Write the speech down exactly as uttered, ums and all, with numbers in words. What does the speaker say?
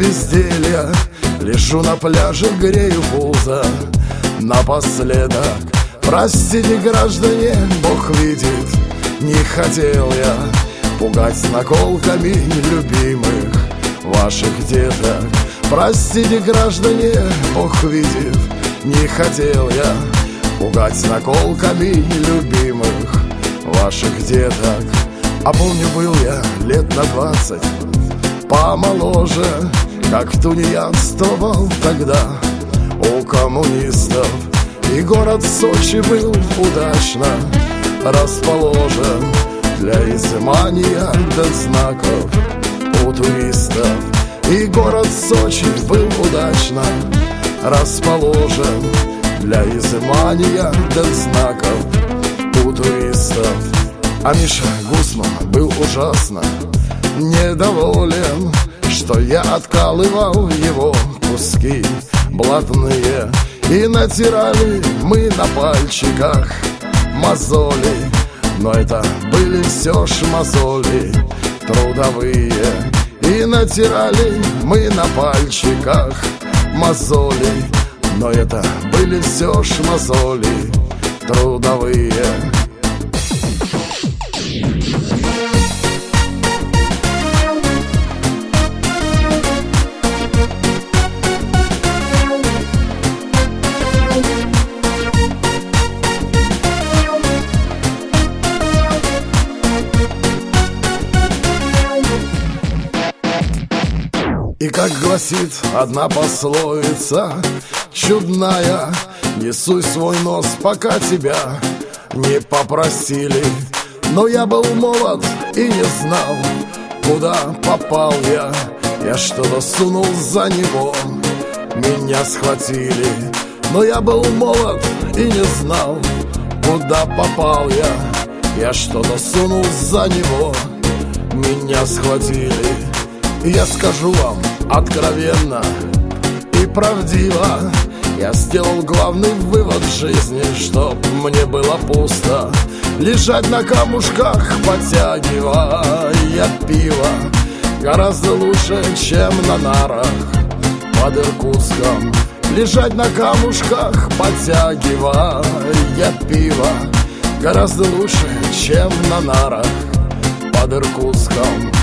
безделья лежу на пляже, грею пузо. Напоследок, простите, граждане, Бог видит, не хотел я пугать наколками любимых ваших деток. Простите, граждане, Бог видит, не хотел я пугать наколками любимых ваших деток. А помню, был я лет на двадцать помоложе, как тунеядствовал тогда у коммунистов. И город Сочи был удачно расположен для изымания до знаков у туристов. И город Сочи был удачно расположен для изымания до знаков у туристов. А Миша Гусман был ужасно недоволен, что я откалывал его куски блатные. И натирали мы на пальчиках мозоли, но это были все ж мозоли трудовые. И натирали мы на пальчиках мозоли, но это были все ж мозоли трудовые. И как гласит одна пословица чудная, не суй свой нос, пока тебя не попросили. Но я был молод и не знал, куда попал я. Я что-то сунул за него, меня схватили. Но я был молод и не знал, куда попал я. Я что-то сунул за него, меня схватили. И я скажу вам откровенно и правдиво, я сделал главный вывод в жизни, чтоб мне было пусто лежать на камушках, потягивая пиво. Гораздо лучше, чем на нарах под Иркутском. Лежать на камушках, потягивая пиво. Гораздо лучше, чем на нарах под Иркутском.